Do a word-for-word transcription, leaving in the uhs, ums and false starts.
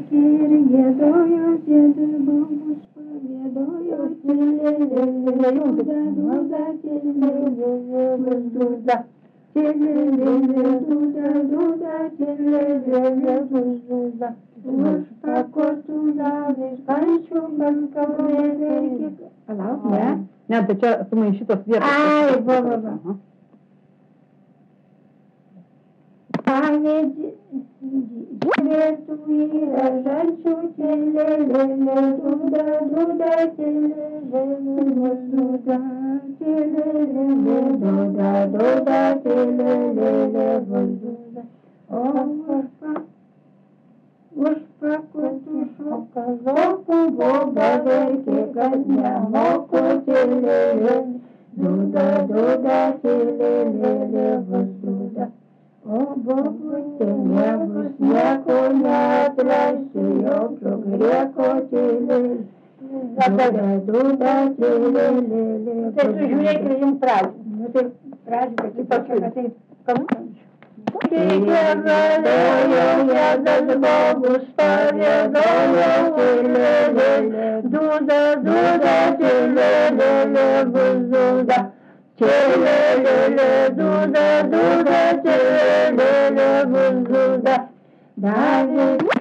šir giedojo, sėdus bobus pagiedojo, čilelele, dūda, dūda, čilelele, dūda, čilelele, dūda, dūda, čilelele, dūda. Už pakotų davė, kančių balkabėlė. Palauk, ne? Ne, tai čia sumaišytos vietos. Ai, va, va, va. Pavedži, žiūrėtų yra žalčių čilelele, dūda, dūda, čilelele, dūda, čilelele, dūda, dūda, čilelele, dūda. O, va, už pakutų šoka lopų, boba verkė, kad nemoko čilelele, dūda, dūda, čilelele, dūda. O bobutė nebus nieko neatrasi, jokio grieko čilelele, dūda, dūda, čilelele. Tai tu žiūrėk ir jums pradžią. Nu tai pradžią, bet tai tokia, kad tai kamuojančių. Giedojo, jėdas bobus pagiedojo, čilelele, dūda, dūda, čilelele, bus dūda. Čilelele, dūda, dūda, čilelele, bus dūda. Davė